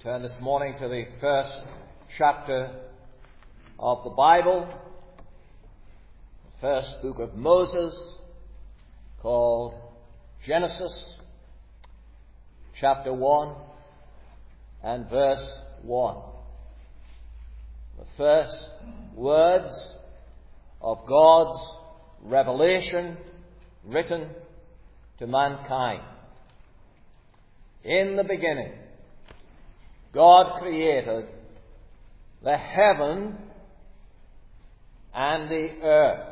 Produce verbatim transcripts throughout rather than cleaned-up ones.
Turn this morning to the first chapter of the Bible, the first book of Moses, called Genesis, chapter one and verse one. The first words of God's revelation written to mankind. In the beginning, God created the heaven and the earth.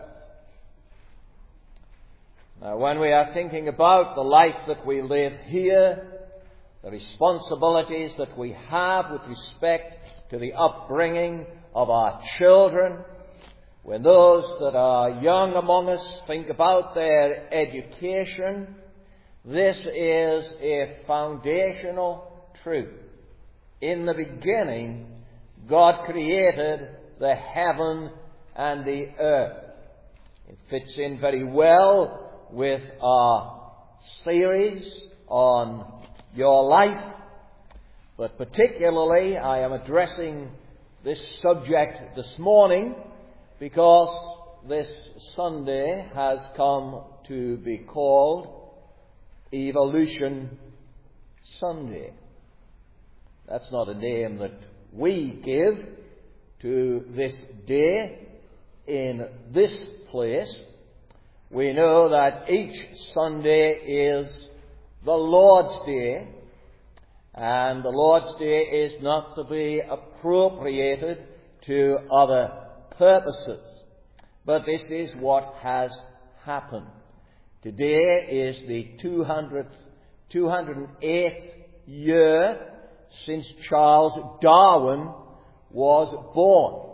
Now, when we are thinking about the life that we live here, the responsibilities that we have with respect to the upbringing of our children, when those that are young among us think about their education, this is a foundational truth. In the beginning, God created the heaven and the earth. It fits in very well with our series on your life, but particularly I am addressing this subject this morning because this Sunday has come to be called Evolution Sunday. That's not a name that we give to this day in this place. We know that each Sunday is the Lord's Day, and the Lord's Day is not to be appropriated to other purposes. But this is what has happened. Today is the two hundredth, two hundred eighth year since Charles Darwin was born.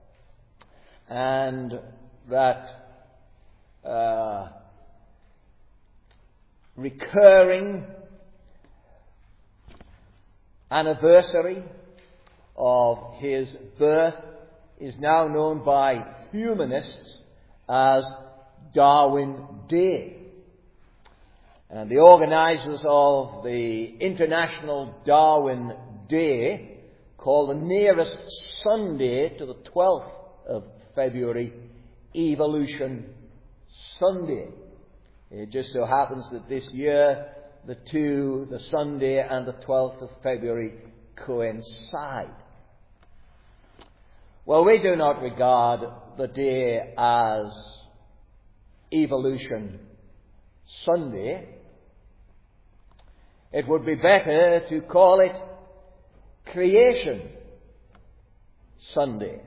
And that uh, recurring anniversary of his birth is now known by humanists as Darwin Day. And the organisers of the International Darwin Day call the nearest Sunday to the twelfth of February Evolution Sunday. It just so happens that this year the two, the Sunday and the twelfth of February, coincide. Well, we do not regard the day as Evolution Sunday. It would be better to call it Creation Sunday,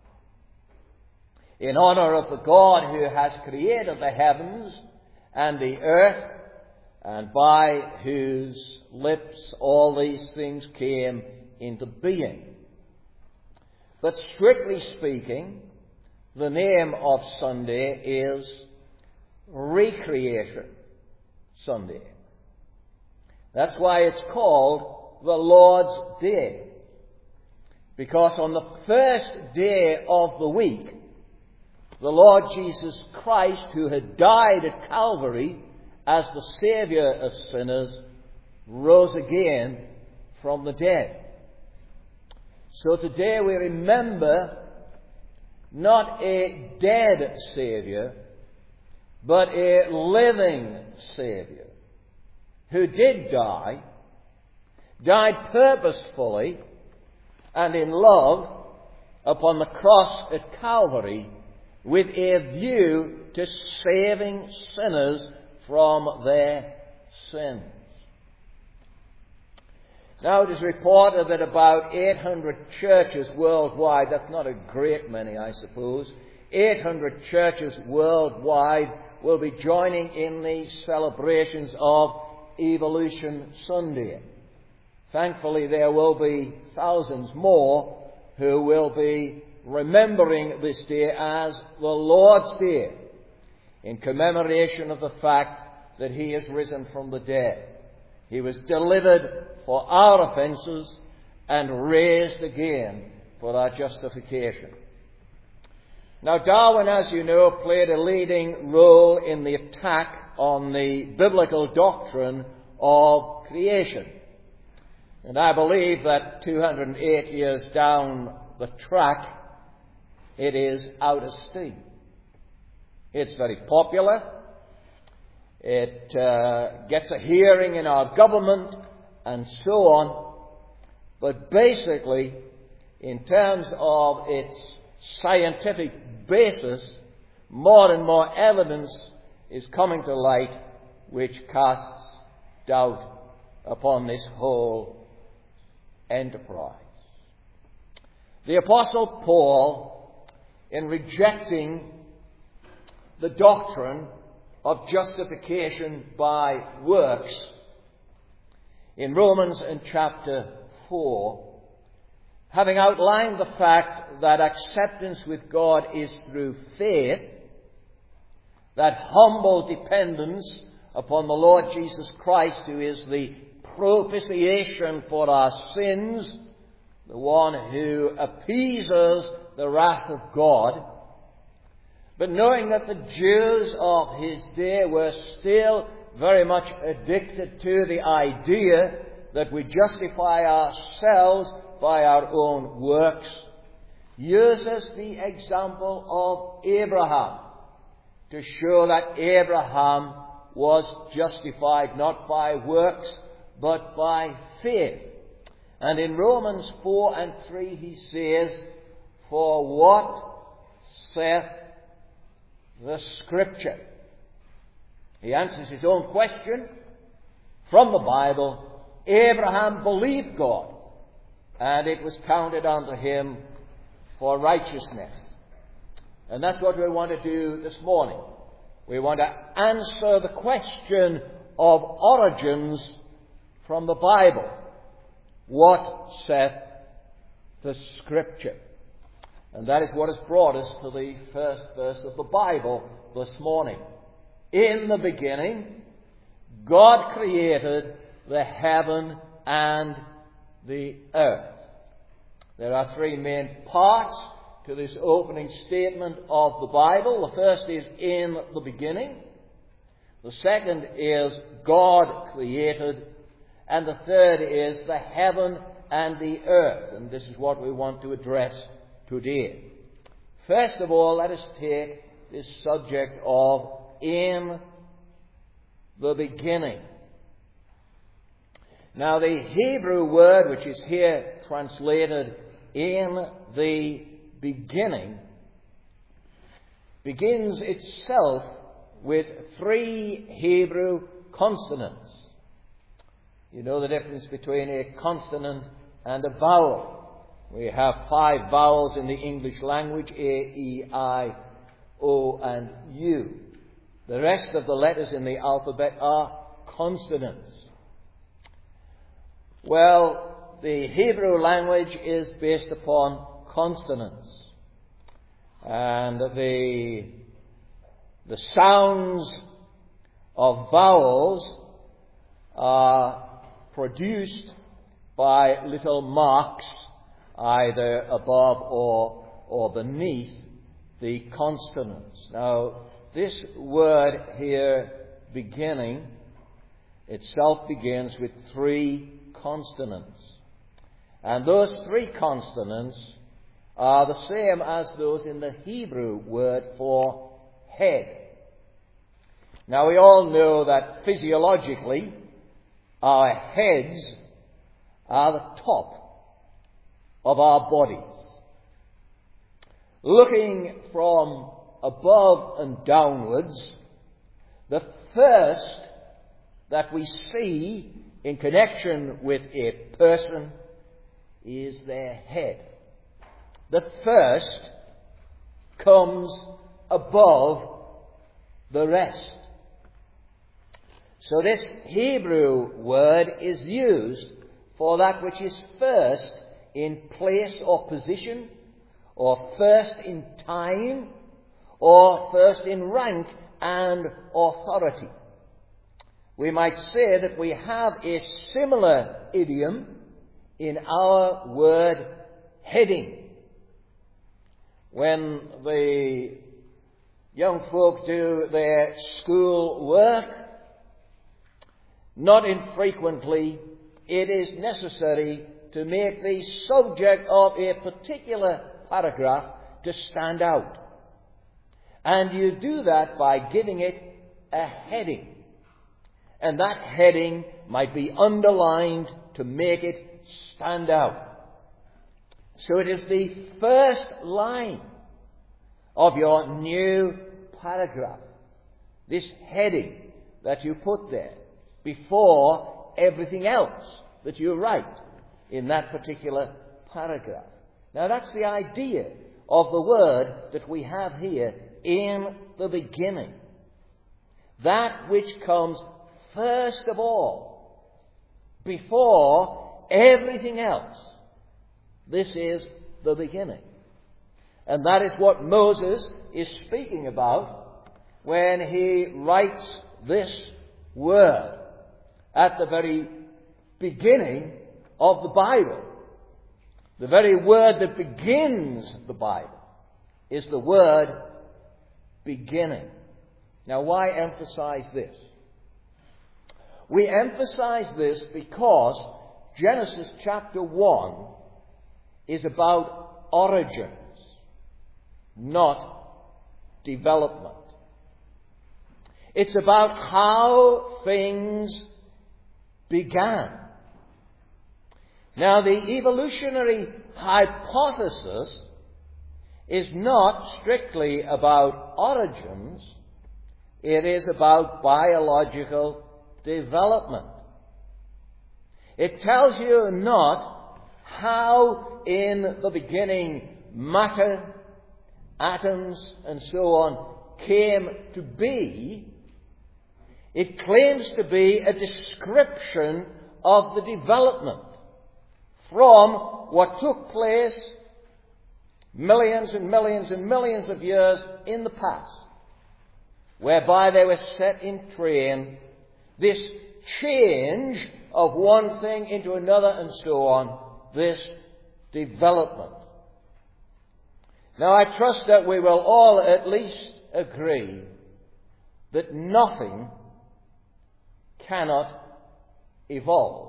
in honor of the God who has created the heavens and the earth, and by whose lips all these things came into being. But strictly speaking, the name of Sunday is Recreation Sunday. That's why it's called the Lord's Day. Because on the first day of the week, the Lord Jesus Christ, who had died at Calvary as the Saviour of sinners, rose again from the dead. So today we remember not a dead Saviour, but a living Saviour, who did die, died purposefully and in love upon the cross at Calvary with a view to saving sinners from their sins. Now it is reported that about eight hundred churches worldwide, that's not a great many I suppose, eight hundred churches worldwide will be joining in the celebrations of Evolution Sunday. Thankfully, there will be thousands more who will be remembering this day as the Lord's Day, in commemoration of the fact that He is risen from the dead. He was delivered for our offences and raised again for our justification. Now, Darwin, as you know, played a leading role in the attack on the biblical doctrine of creation. And I believe that two hundred eight years down the track, it is out of steam. It's very popular. It uh, gets a hearing in our government and so on. But basically, in terms of its scientific basis, more and more evidence is coming to light which casts doubt upon this whole enterprise. The Apostle Paul, in rejecting the doctrine of justification by works, in Romans in chapter four, having outlined the fact that acceptance with God is through faith, that humble dependence upon the Lord Jesus Christ, who is the propitiation for our sins, the one who appeases the wrath of God, but knowing that the Jews of his day were still very much addicted to the idea that we justify ourselves by our own works, uses the example of Abraham to show that Abraham was justified not by works but by faith. And in Romans four and three he says, "For what saith the Scripture?" He answers his own question from the Bible. Abraham believed God, and it was counted unto him for righteousness. And that's what we want to do this morning. We want to answer the question of origins from the Bible. What saith the Scripture? And that is what has brought us to the first verse of the Bible this morning. In the beginning, God created the heaven and the earth. There are three main parts to this opening statement of the Bible. The first is in the beginning. The second is God created. And the third is the heaven and the earth. And this is what we want to address today. First of all, let us take this subject of in the beginning. Now, the Hebrew word which is here translated in the beginning begins itself with three Hebrew consonants. You know the difference between a consonant and a vowel. We have five vowels in the English language: A, E, I, O, and U. The rest of the letters in the alphabet are consonants. Well, the Hebrew language is based upon consonants. And the, the sounds of vowels are produced by little marks either above or, or beneath the consonants. Now, this word here, beginning, itself begins with three consonants. And those three consonants are the same as those in the Hebrew word for head. Now, we all know that physiologically our heads are the top of our bodies. Looking from above and downwards, the first that we see in connection with a person is their head. The first comes above the rest. So this Hebrew word is used for that which is first in place or position, or first in time, or first in rank and authority. We might say that we have a similar idiom in our word heading. When the young folk do their school work, not infrequently it is necessary to make the subject of a particular paragraph to stand out. And you do that by giving it a heading. And that heading might be underlined to make it stand out. So it is the first line of your new paragraph, this heading that you put there before everything else that you write in that particular paragraph. Now that's the idea of the word that we have here, in the beginning. That which comes first of all, before everything else. This is the beginning. And that is what Moses is speaking about when he writes this word at the very beginning of the Bible. The very word that begins the Bible is the word beginning. Now, why emphasize this? We emphasize this because Genesis chapter one is about origins, not development. It's about how things began. Now, the evolutionary hypothesis is not strictly about origins. It is about biological development. It tells you not how in the beginning matter, atoms, and so on came to be. It claims to be a description of the development from what took place millions and millions and millions of years in the past, whereby they were set in train, this change of one thing into another and so on, this development. Now, I trust that we will all at least agree that nothing cannot evolve.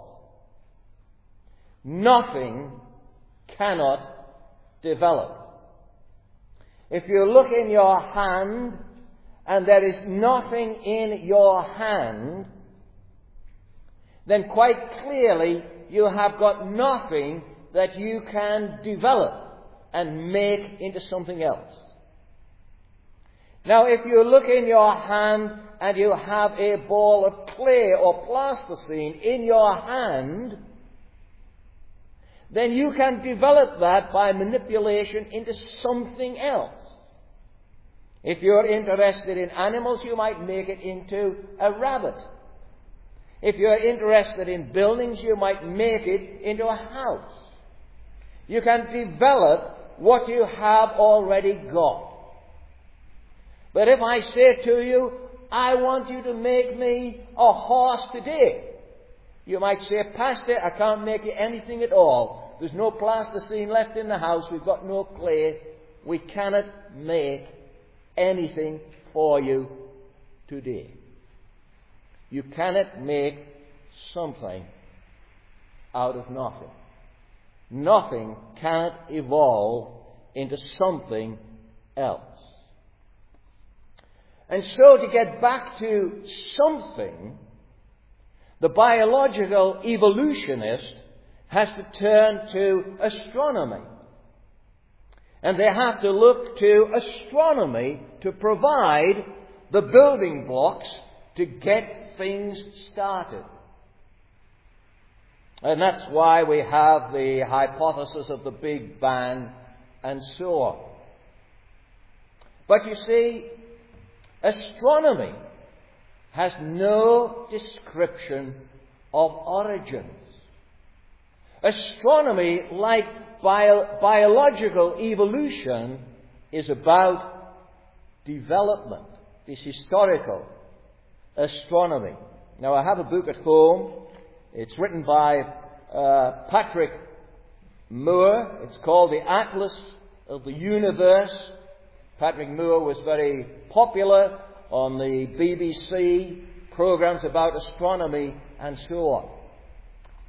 Nothing cannot develop. If you look in your hand and there is nothing in your hand, then quite clearly you have got nothing that you can develop and make into something else. Now, if you look in your hand and you have a ball of clay or plasticine in your hand, then you can develop that by manipulation into something else. If you're interested in animals, you might make it into a rabbit. If you're interested in buildings, you might make it into a house. You can develop what you have already got. But if I say to you, I want you to make me a horse today, you might say, Pastor, I can't make you anything at all. There's no plasticine left in the house. We've got no clay. We cannot make anything for you today. You cannot make something out of nothing. Nothing cannot evolve into something else. And so, to get back to something, the biological evolutionist has to turn to astronomy. And they have to look to astronomy to provide the building blocks to get things started. And that's why we have the hypothesis of the Big Bang and so on. But you see, astronomy has no description of origins. Astronomy, like bio- biological evolution, is about development. It's historical astronomy. Now, I have a book at home. It's written by uh, Patrick Moore. It's called The Atlas of the Universe. Patrick Moore was very popular on the B B C programs about astronomy and so on.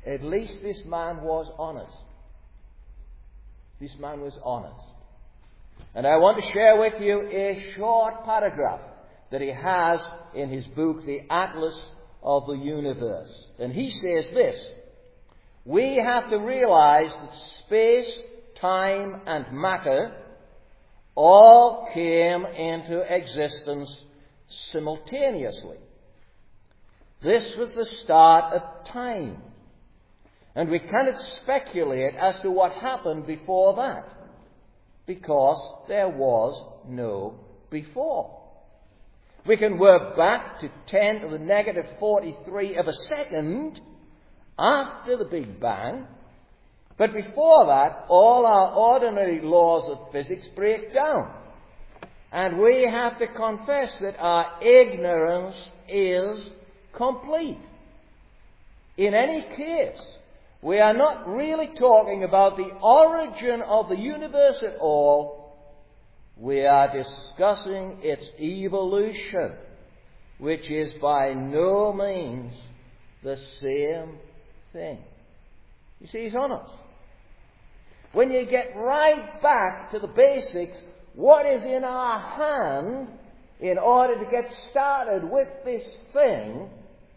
at least this man was honest. This man was honest. And I want to share with you a short paragraph that he has in his book, The Atlas of the Universe. And he says this: we have to realize that space, time, and matter all came into existence simultaneously. This was the start of time. And we cannot speculate as to what happened before that, because there was no before. We can work back to ten to the negative forty-three of a second after the Big Bang, but before that, all our ordinary laws of physics break down. And we have to confess that our ignorance is complete. In any case, we are not really talking about the origin of the universe at all. We are discussing its evolution, which is by no means the same thing. You see, he's honest. When you get right back to the basics, what is in our hand in order to get started with this thing,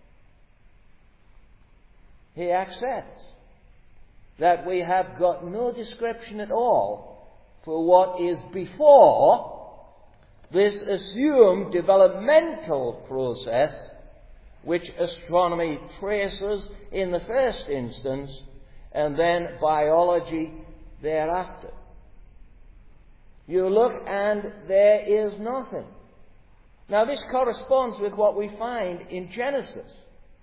he accepts that we have got no description at all for what is before this assumed developmental process which astronomy traces in the first instance, and then biology thereafter. You look and there is nothing. Now this corresponds with what we find in Genesis.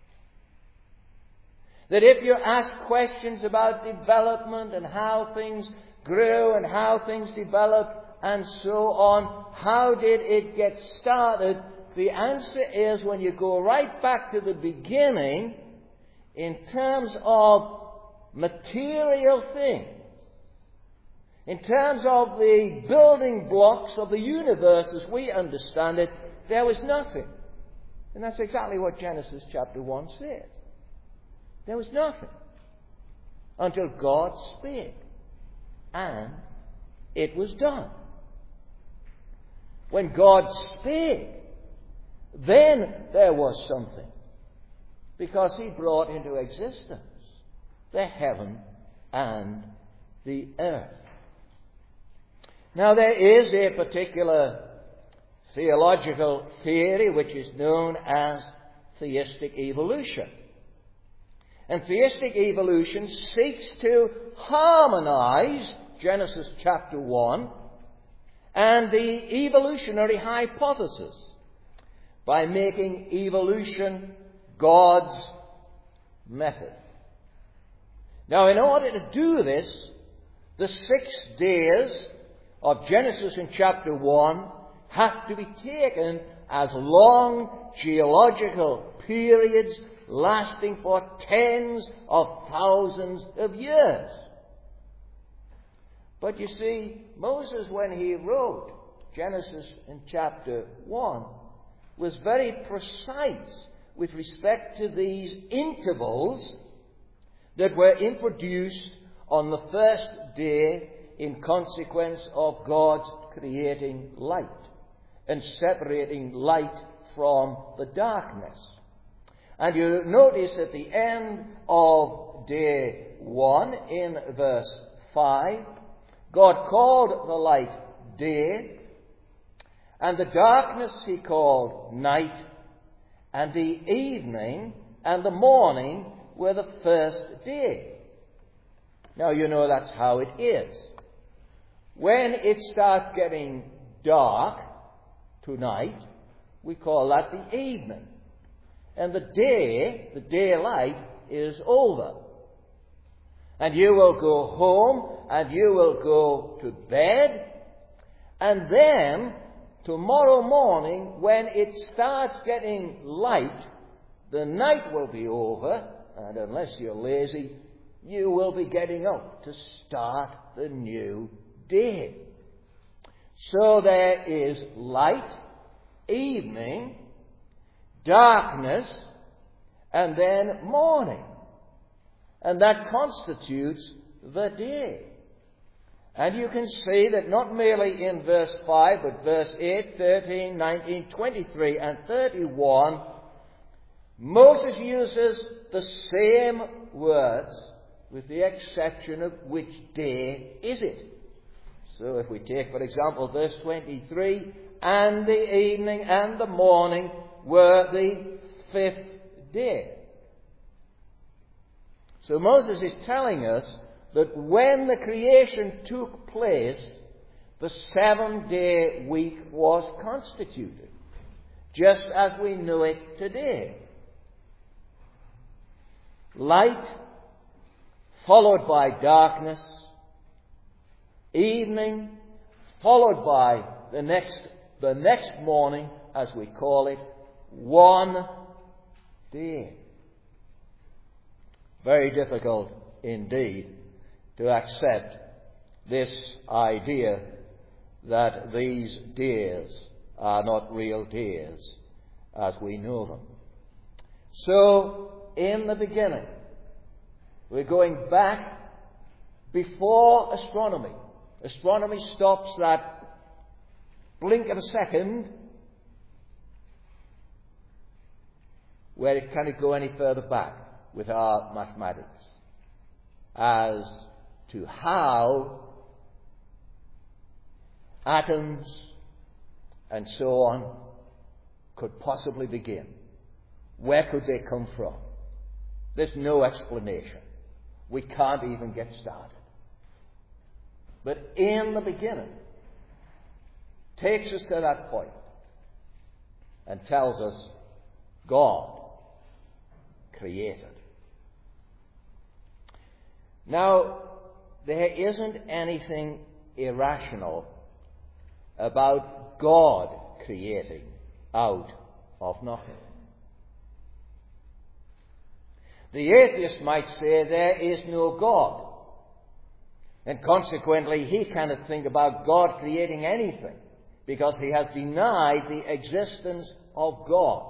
That if you ask questions about development and how things grew and how things developed and so on, how did it get started? The answer is, when you go right back to the beginning, in terms of material things, in terms of the building blocks of the universe as we understand it, there was nothing. And that's exactly what Genesis chapter one said. There was nothing until God spake, and it was done. When God spake, then there was something, because he brought into existence the heaven and the earth. Now there is a particular theological theory which is known as theistic evolution. And theistic evolution seeks to harmonize Genesis chapter one and the evolutionary hypothesis by making evolution God's method. Now, in order to do this, the six days of Genesis in chapter one have to be taken as long geological periods lasting for tens of thousands of years. But you see, Moses, when he wrote Genesis in chapter one, was very precise with respect to these intervals that were introduced on the first day in consequence of God's creating light and separating light from the darkness. And you notice at the end of day one, in verse five, God called the light day, and the darkness he called night, and the evening and the morning were the first day. Now you know that's how it is. When it starts getting dark tonight, we call that the evening. And the day, the daylight, is over. And you will go home and you will go to bed. And then, tomorrow morning, when it starts getting light, the night will be over. And unless you're lazy, you will be getting up to start the new day. So there is light, evening, darkness, and then morning. And that constitutes the day. And you can see that not merely in verse five, but verse eight, thirteen, nineteen, twenty-three, and thirty-one, Moses uses the same words, with the exception of which day is it. So if we take, for example, verse twenty-three, and the evening and the morning were the fifth day. So Moses is telling us that when the creation took place, the seven-day week was constituted, just as we know it today. Light, followed by darkness, evening, followed by the next, the next morning, as we call it, one day. Very difficult indeed to accept this idea that these days are not real days as we know them. So, in the beginning, we're going back before astronomy. Astronomy stops that blink of a second where it cannot go any further back with our mathematics as to how atoms and so on could possibly begin. Where could they come from? There's no explanation. We can't even get started. But in the beginning, takes us to that point and tells us God created. Now, there isn't anything irrational about God creating out of nothing. The atheist might say there is no God, and consequently he cannot think about God creating anything because he has denied the existence of God.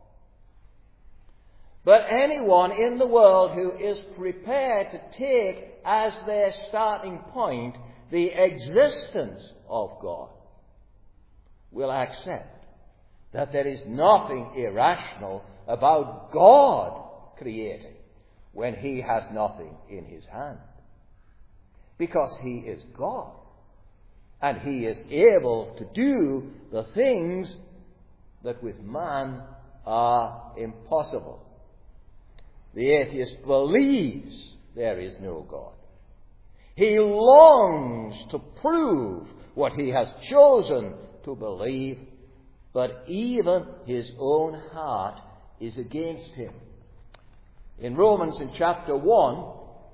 But anyone in the world who is prepared to take as their starting point the existence of God will accept that there is nothing irrational about God creating when he has nothing in his hand. Because he is God. And he is able to do the things that with man are impossible. The atheist believes there is no God. He longs to prove what he has chosen to believe, but even his own heart is against him. In Romans in chapter one,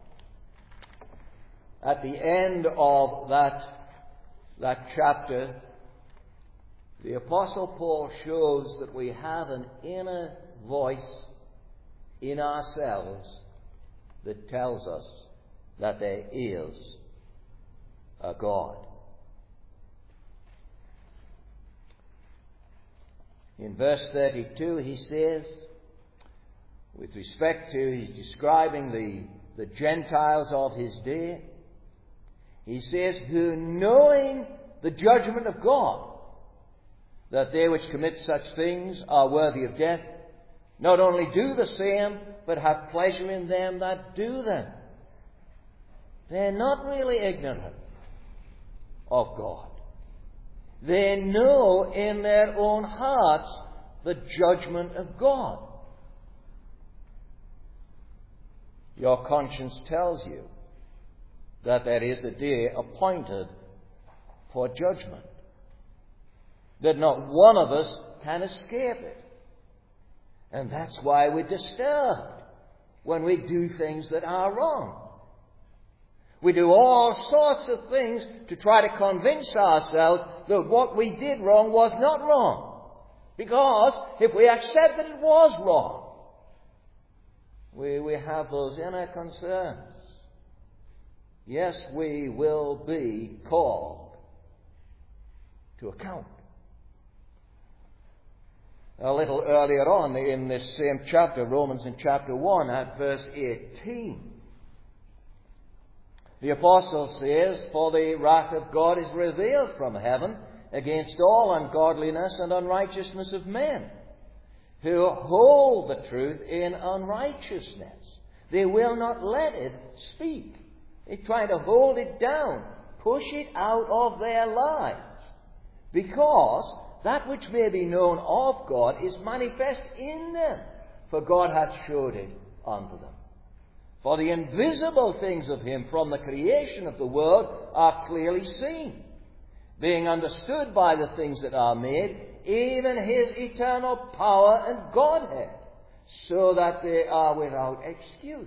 at the end of that, that chapter, the Apostle Paul shows that we have an inner voice in ourselves that tells us that there is a God. In verse thirty-two he says, with respect to, he's describing the, the Gentiles of his day, he says, who knowing the judgment of God, that they which commit such things are worthy of death, not only do the same, but have pleasure in them that do them. They're not really ignorant of God. They know in their own hearts the judgment of God. Your conscience tells you that there is a day appointed for judgment, that not one of us can escape it. And that's why we're disturbed when we do things that are wrong. We do all sorts of things to try to convince ourselves that what we did wrong was not wrong. Because if we accept that it was wrong, we, we have those inner concerns. Yes, we will be called to account. A little earlier on in this same chapter, Romans in chapter one, at verse eighteen, The apostle says, "For the wrath of God is revealed from heaven against all ungodliness and unrighteousness of men, who hold the truth in unrighteousness. They will not let it speak." They try to hold it down, push it out of their lives, because that which may be known of God is manifest in them, for God hath showed it unto them. For the invisible things of him from the creation of the world are clearly seen, being understood by the things that are made, even his eternal power and Godhead, so that they are without excuse.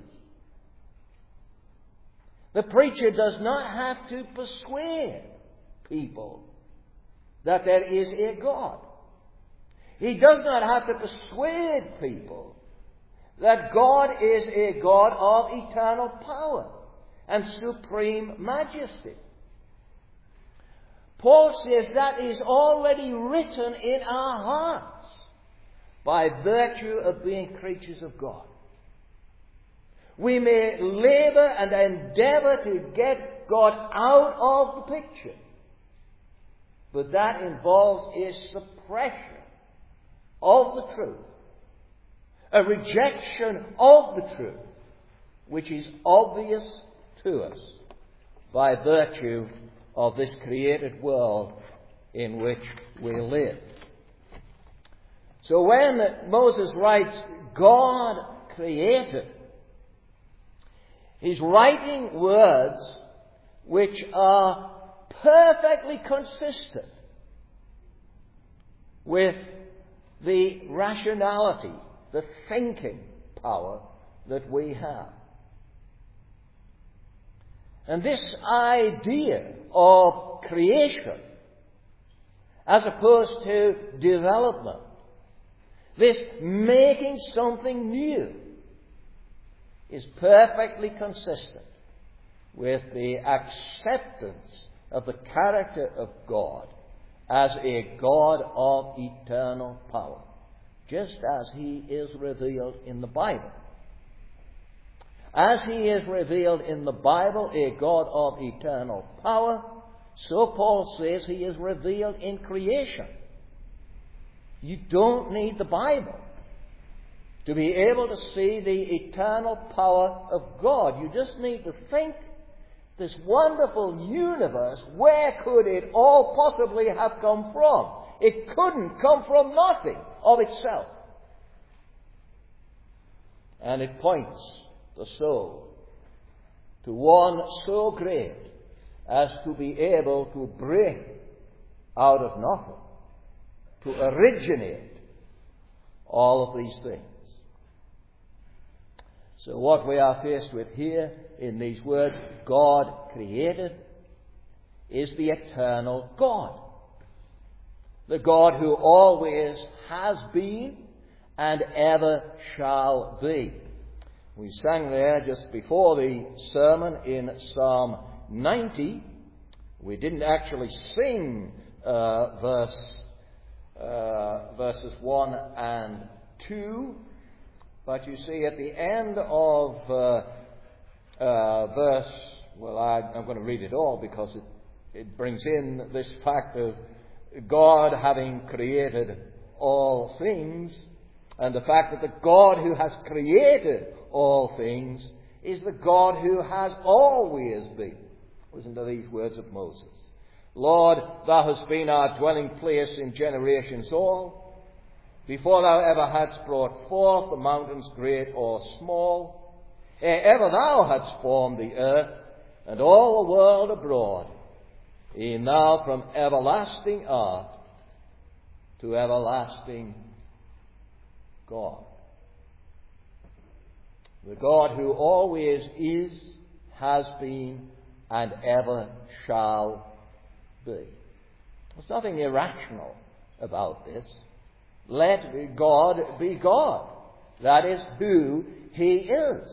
The preacher does not have to persuade people that there is a God. He does not have to persuade people that God is a God of eternal power and supreme majesty. Paul says that is already written in our hearts by virtue of being creatures of God. We may labor and endeavor to get God out of the picture, but that involves a suppression of the truth, a rejection of the truth, which is obvious to us by virtue of this created world in which we live. So when Moses writes, God created, he's writing words which are perfectly consistent with the rationality, the thinking power that we have. And this idea of creation, as opposed to development, this making something new, is perfectly consistent with the acceptance of the character of God as a God of eternal power, just as he is revealed in the Bible. As he is revealed in the Bible, a God of eternal power, so Paul says he is revealed in creation. You don't need the Bible to be able to see the eternal power of God. You just need to think, this wonderful universe, where could it all possibly have come from? It couldn't come from nothing of itself. And it points the soul to one so great as to be able to bring out of nothing, to originate all of these things. So what we are faced with here in these words, God created, is the eternal God. The God who always has been and ever shall be. We sang there just before the sermon in Psalm ninety. We didn't actually sing uh, verse, uh, verses one and two. But you see, at the end of uh, uh, verse, well, I, I'm going to read it all because it, it brings in this fact of God having created all things, and the fact that the God who has created all things is the God who has always been. Listen to these words of Moses. Lord, thou hast been our dwelling place in generations all. Before thou ever hadst brought forth the mountains great or small, ere ever thou hadst formed the earth and all the world abroad, e'en thou from everlasting art to everlasting God. The God who always is, has been, and ever shall be. There's nothing irrational about this. Let God be God. That is who he is.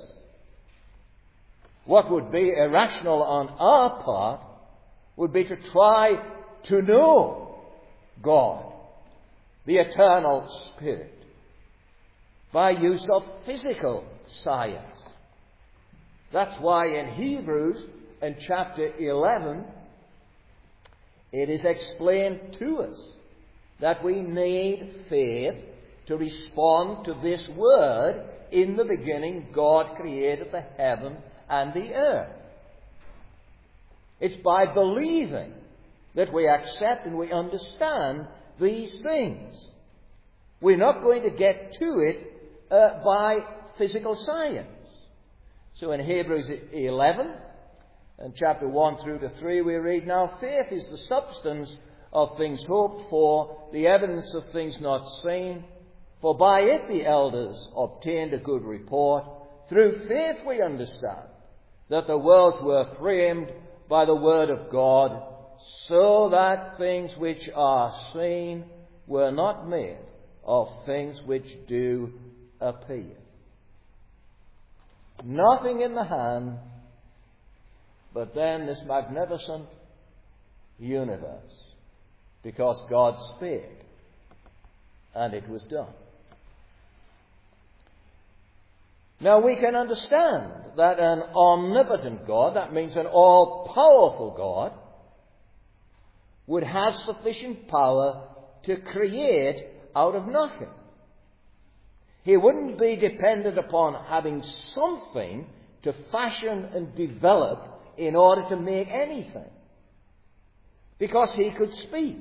What would be irrational on our part would be to try to know God, the eternal Spirit, by use of physical science. That's why in Hebrews in chapter eleven, it is explained to us that we need faith to respond to this word. In the beginning, God created the heaven and the earth. It's by believing that we accept and we understand these things. We're not going to get to it uh, by physical science. So in Hebrews eleven, and chapter one through to three, we read, "Now faith is the substance of things hoped for, the evidence of things not seen. For by it the elders obtained a good report. Through faith we understand that the worlds were framed by the word of God, so that things which are seen were not made of things which do appear." Nothing in the hand, but then this magnificent universe, because God spake, and it was done. Now we can understand that an omnipotent God, that means an all-powerful God, would have sufficient power to create out of nothing. He wouldn't be dependent upon having something to fashion and develop in order to make anything, because he could speak,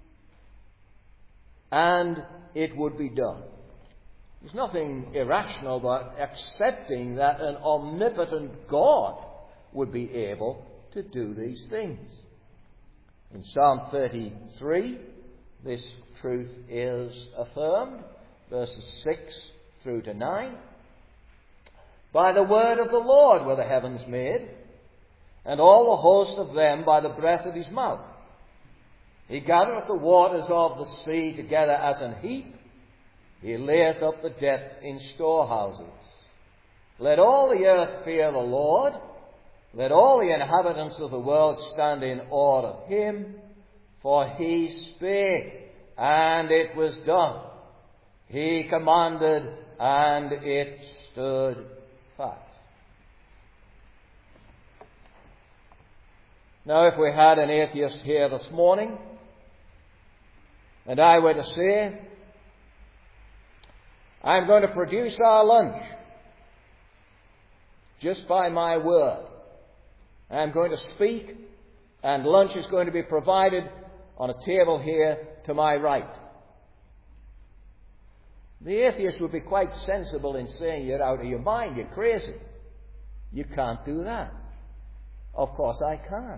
and it would be done. There's nothing irrational about accepting that an omnipotent God would be able to do these things. In Psalm thirty-three, this truth is affirmed, verses six through to nine. "By the word of the Lord were the heavens made, and all the host of them by the breath of his mouth. He gathereth the waters of the sea together as an heap. He layeth up the depth in storehouses. Let all the earth fear the Lord. Let all the inhabitants of the world stand in awe of him. For he spake, and it was done. He commanded, and it stood fast." Now, if we had an atheist here this morning, and I were to say, "I'm going to produce our lunch just by my word. I'm going to speak, and lunch is going to be provided on a table here to my right." The atheist would be quite sensible in saying, "You're out of your mind, you're crazy. You can't do that." Of course I can.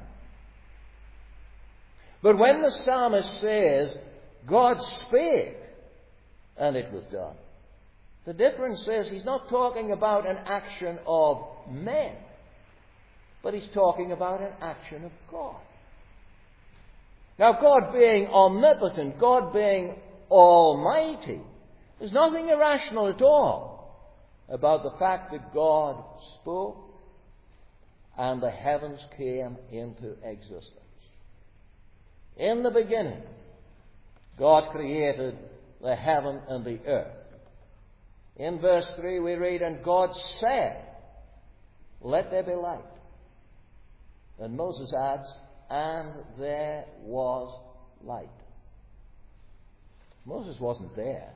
But when the psalmist says, "God spake, and it was done," the difference is he's not talking about an action of men, but he's talking about an action of God. Now, God being omnipotent, God being almighty, there's nothing irrational at all about the fact that God spoke and the heavens came into existence. In the beginning, God created the heaven and the earth. In verse three we read, "And God said, let there be light." And Moses adds, "And there was light." Moses wasn't there.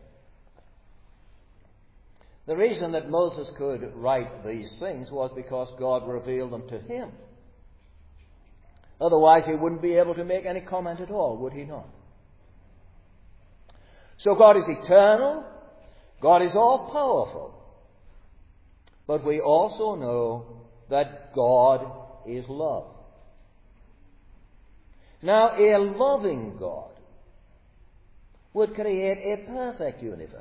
The reason that Moses could write these things was because God revealed them to him. Otherwise he wouldn't be able to make any comment at all, would he not? So God is eternal. God is all-powerful. But we also know that God is love. Now, a loving God would create a perfect universe.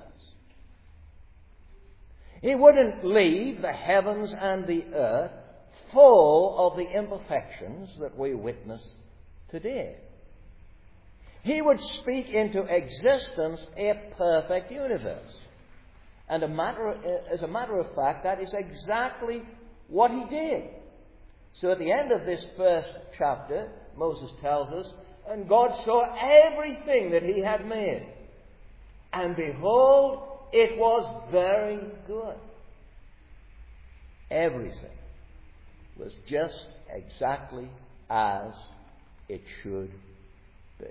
He wouldn't leave the heavens and the earth full of the imperfections that we witness today. He would speak into existence a perfect universe. And a matter of, as a matter of fact, that is exactly what he did. So at the end of this first chapter, Moses tells us, "And God saw everything that he had made. And behold, it was very good." Everything. was just exactly as it should be.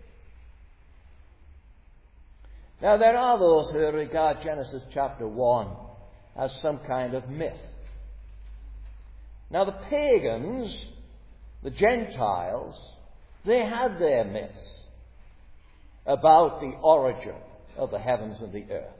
Now, there are those who regard Genesis chapter one as some kind of myth. Now, the pagans, the Gentiles, they had their myths about the origin of the heavens and the earth.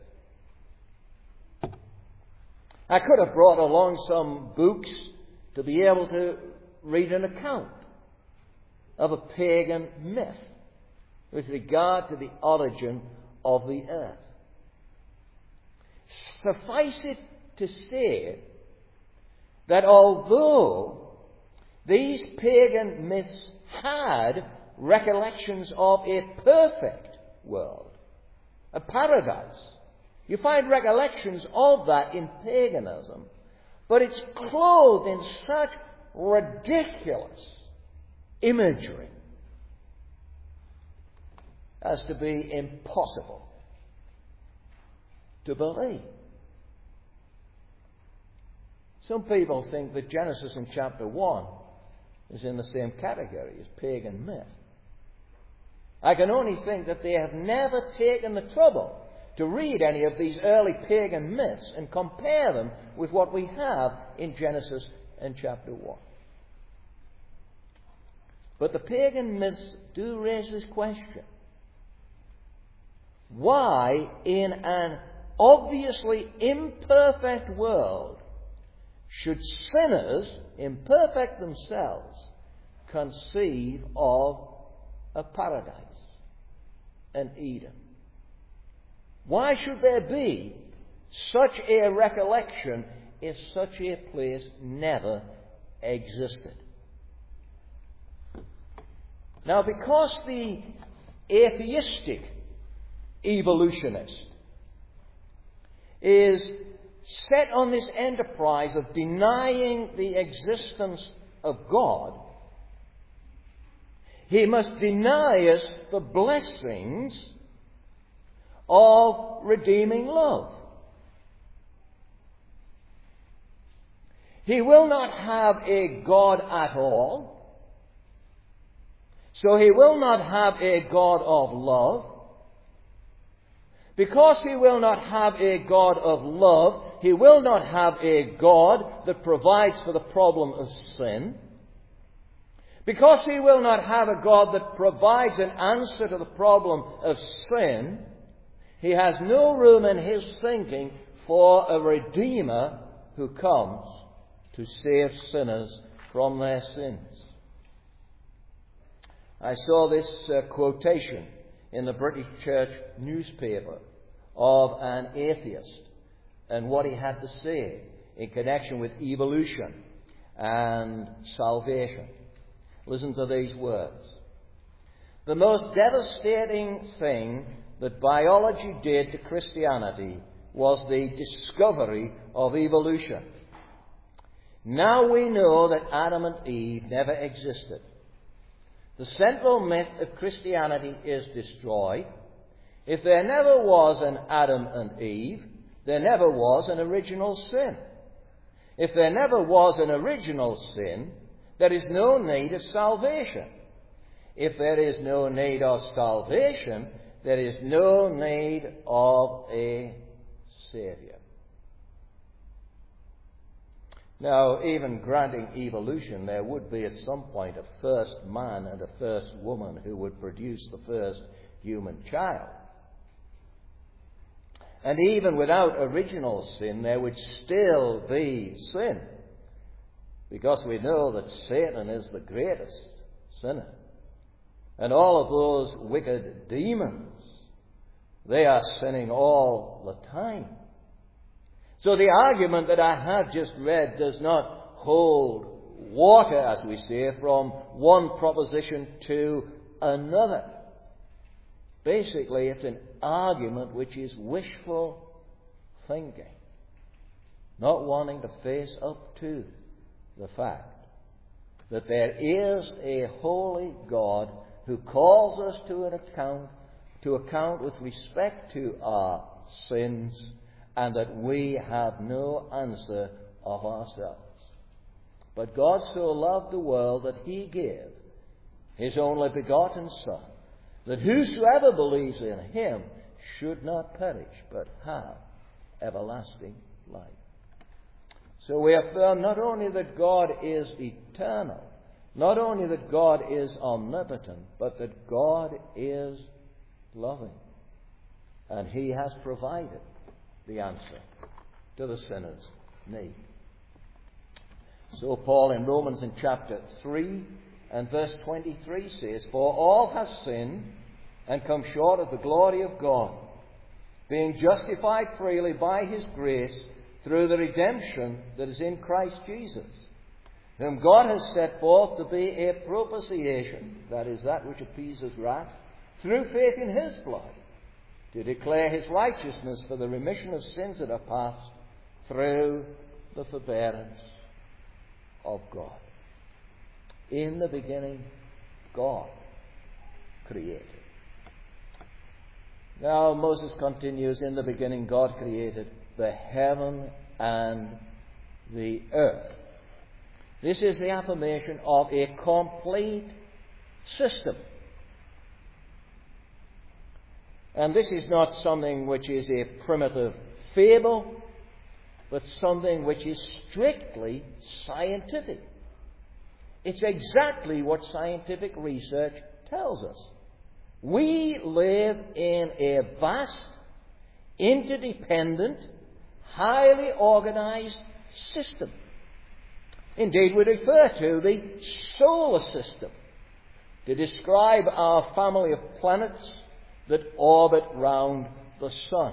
I could have brought along some books to be able to read an account of a pagan myth with regard to the origin of the earth. Suffice it to say that although these pagan myths had recollections of a perfect world, a paradise, you find recollections of that in paganism, but it's clothed in such ridiculous imagery as to be impossible to believe. Some people think that Genesis in chapter one is in the same category as pagan myth. I can only think that they have never taken the trouble to read any of these early pagan myths and compare them with what we have in Genesis in chapter one. But the pagan myths do raise this question. Why, in an obviously imperfect world, should sinners, imperfect themselves, conceive of a paradise, an Eden? Why should there be such a recollection if such a place never existed? Now, because the atheistic evolutionist is set on this enterprise of denying the existence of God, he must deny us the blessings of redeeming love. He will not have a God at all, so he will not have a God of love. Because he will not have a God of love, he will not have a God that provides for the problem of sin. Because he will not have a God that provides an answer to the problem of sin, he has no room in his thinking for a Redeemer who comes to save sinners from their sins. I saw this uh, quotation in the British Church newspaper of an atheist and what he had to say in connection with evolution and salvation. Listen to these words. The most devastating thing that biology did to Christianity was the discovery of evolution. Now we know that Adam and Eve never existed. The central myth of Christianity is destroyed. If there never was an Adam and Eve, there never was an original sin. If there never was an original sin, there is no need of salvation. If there is no need of salvation, there is no need of a Saviour. Now, even granting evolution, there would be at some point a first man and a first woman who would produce the first human child. And even without original sin, there would still be sin, because we know that Satan is the greatest sinner. And all of those wicked demons, they are sinning all the time. So the argument that I have just read does not hold water, as we say, from one proposition to another. Basically, it's an argument which is wishful thinking, not wanting to face up to the fact that there is a holy God who calls us to an account, to account with respect to our sins, and that we have no answer of ourselves. But God so loved the world that he gave his only begotten Son, that whosoever believes in him should not perish, but have everlasting life. So we affirm not only that God is eternal, not only that God is omnipotent, but that God is loving. And he has provided the answer to the sinner's need. So Paul in Romans in chapter three and verse twenty-three says, "For all have sinned and come short of the glory of God, being justified freely by his grace through the redemption that is in Christ Jesus, whom God has set forth to be a propitiation," that is, that which appeases wrath, "through faith in his blood, to declare his righteousness for the remission of sins that are past, through the forbearance of God." In the beginning, God created. Now Moses continues, "In the beginning God created the heaven and the earth." This is the affirmation of a complete system. And this is not something which is a primitive fable, but something which is strictly scientific. It's exactly what scientific research tells us. We live in a vast, interdependent, highly organized system. Indeed, we refer to the solar system to describe our family of planets that orbit round the sun.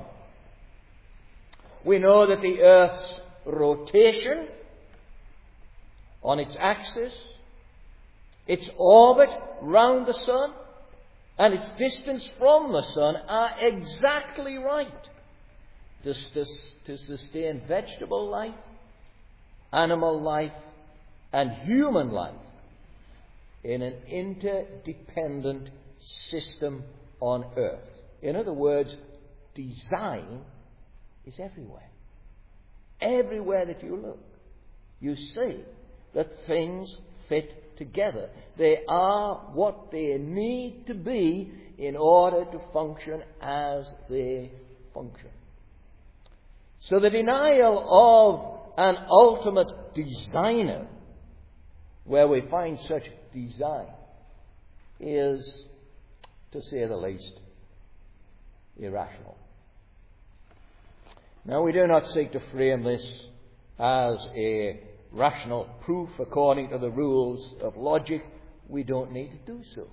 We know that the Earth's rotation on its axis, its orbit round the sun, and its distance from the sun are exactly right to, to, to sustain vegetable life, animal life, and human life in an interdependent system on earth. In other words, design is everywhere. Everywhere that you look, you see that things fit together. They are what they need to be in order to function as they function. So the denial of an ultimate designer, where we find such design, is, to say the least, irrational. Now, we do not seek to frame this as a rational proof according to the rules of logic. We don't need to do so.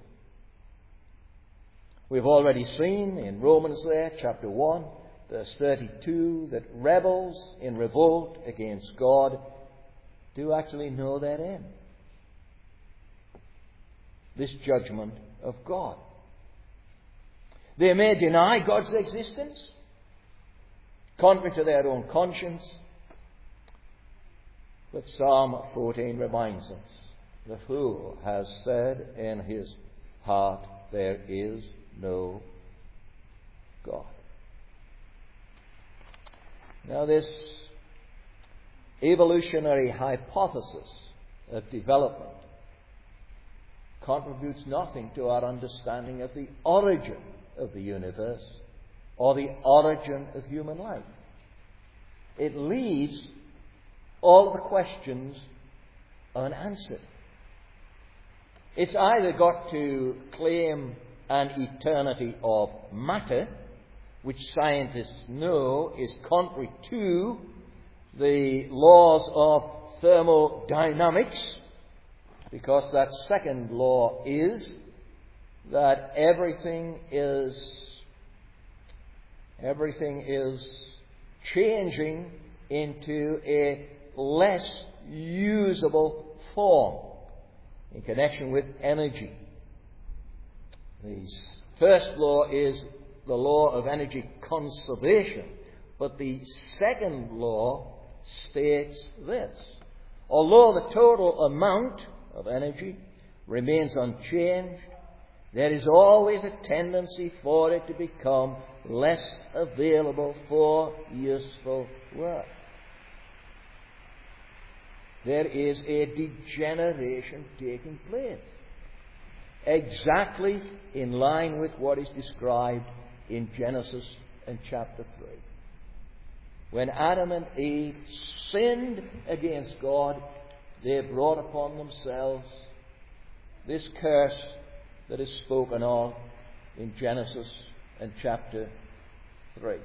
We've already seen in Romans there, chapter one, verse thirty-two, that rebels in revolt against God do actually know their end. This judgment of God. They may deny God's existence, contrary to their own conscience, but Psalm fourteen reminds us, "The fool has said in his heart, there is no God." Now, this evolutionary hypothesis of development contributes nothing to our understanding of the origin of the universe or the origin of human life. It leaves all the questions unanswered. It's either got to claim an eternity of matter, which scientists know is contrary to the laws of thermodynamics, because that second law is that everything is everything is changing into a less usable form in connection with energy. The first law is the law of energy conservation, but the second law states this: although the total amount of energy remains unchanged, there is always a tendency for it to become less available for useful work. there is a degeneration taking place. Exactly in line with what is described in Genesis and chapter three. When Adam and Eve sinned against God, they brought upon themselves this curse that is spoken of in Genesis and chapter three.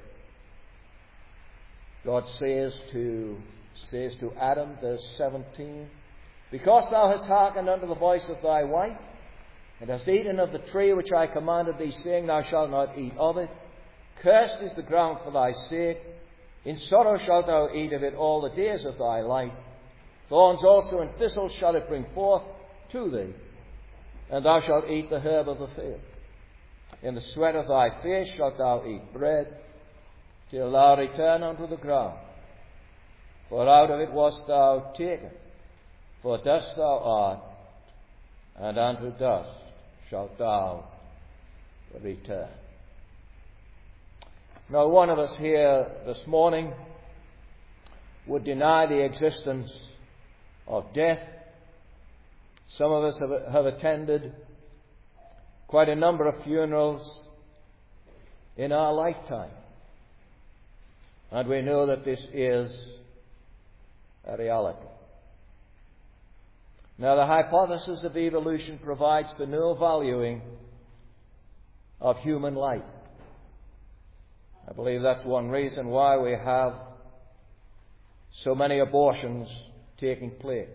God says to, says to Adam, verse seventeen, "Because thou hast hearkened unto the voice of thy wife, and hast eaten of the tree which I commanded thee, saying, Thou shalt not eat of it, cursed is the ground for thy sake. In sorrow shalt thou eat of it all the days of thy life. Thorns also and thistles shall it bring forth to thee, and thou shalt eat the herb of the field. In the sweat of thy face shalt thou eat bread, till thou return unto the ground. For out of it wast thou taken, for dust thou art, and unto dust shalt thou return." Now, one of us here this morning would deny the existence of death. Some of us have, have attended quite a number of funerals in our lifetime. And we know that this is a reality. Now, the hypothesis of evolution provides for no valuing of human life. I believe that's one reason why we have so many abortions taking place.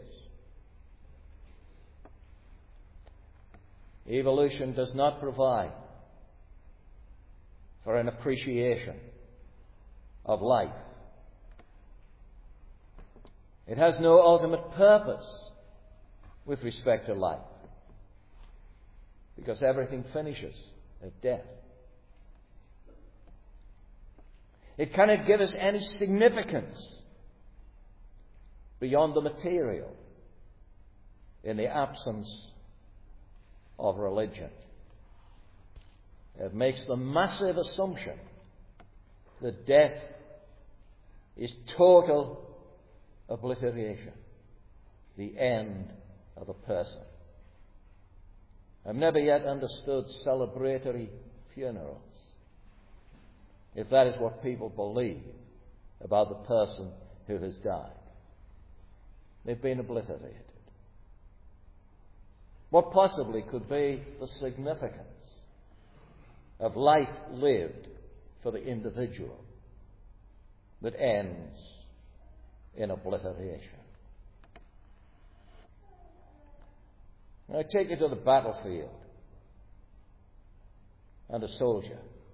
Evolution does not provide for an appreciation of life. It has no ultimate purpose with respect to life, because everything finishes at death. It cannot give us any significance beyond the material in the absence of religion. It makes the massive assumption that death is total obliteration, the end of a person. I've never yet understood celebratory funerals, if that is what people believe about the person who has died. They've been obliterated. What possibly could be the significance of life lived for the individual that ends in obliteration? I take you to the battlefield and a soldier.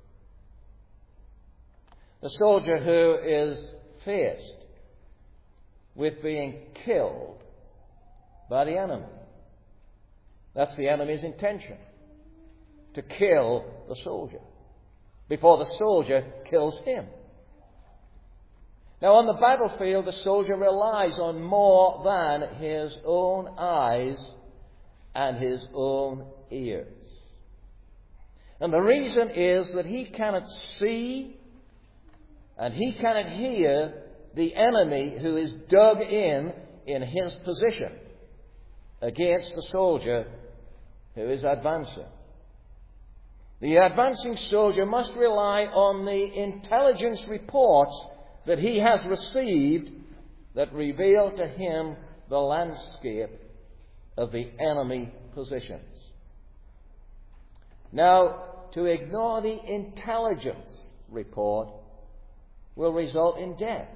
The soldier who is faced with being killed by the enemy. That's the enemy's intention, to kill the soldier before the soldier kills him. Now, on the battlefield, the soldier relies on more than his own eyes and his own ears. And the reason is that he cannot see and he cannot hear the enemy who is dug in in his position against the soldier who is advancing. The advancing soldier must rely on the intelligence reports that he has received that reveal to him the landscape of the enemy positions. Now, to ignore the intelligence report will result in death.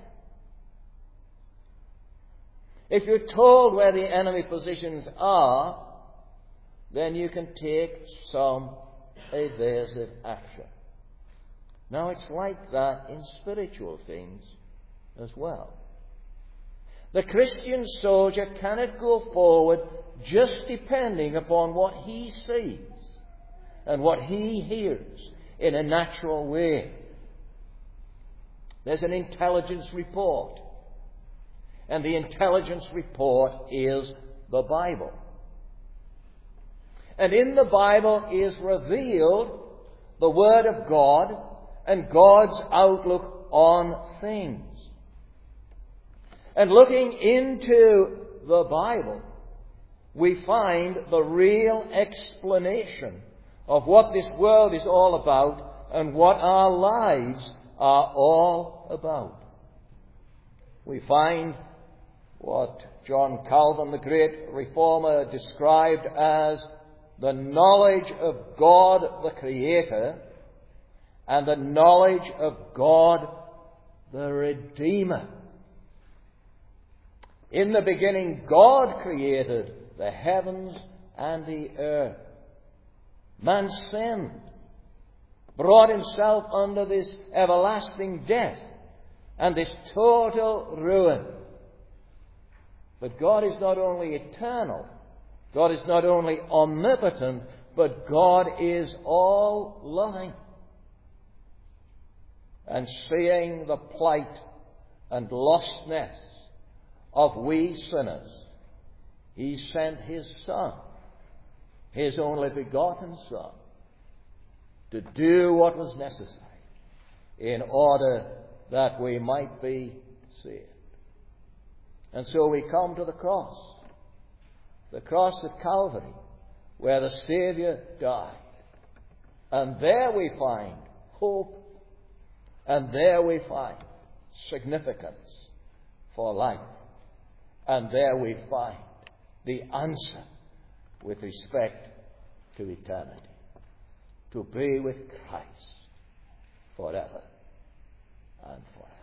If you're told where the enemy positions are, then you can take some evasive action. Now, it's like that in spiritual things as well. The Christian soldier cannot go forward just depending upon what he sees and what he hears in a natural way. There's an intelligence report, and the intelligence report is the Bible. And in the Bible is revealed the Word of God and God's outlook on things. And looking into the Bible, we find the real explanation of what this world is all about and what our lives are all about. We find what John Calvin, the great reformer, described as the knowledge of God the Creator and the knowledge of God the Redeemer. In the beginning, God created the heavens and the earth. Man sinned, brought himself under this everlasting death and this total ruin. But God is not only eternal, God is not only omnipotent, but God is all-loving. And seeing the plight and lostness of we sinners, He sent His Son, His only begotten Son, to do what was necessary in order that we might be saved. And so we come to the cross, the cross at Calvary, where the Saviour died. And there we find hope, and there we find significance for life. And there we find the answer with respect to eternity, to be with Christ forever and forever.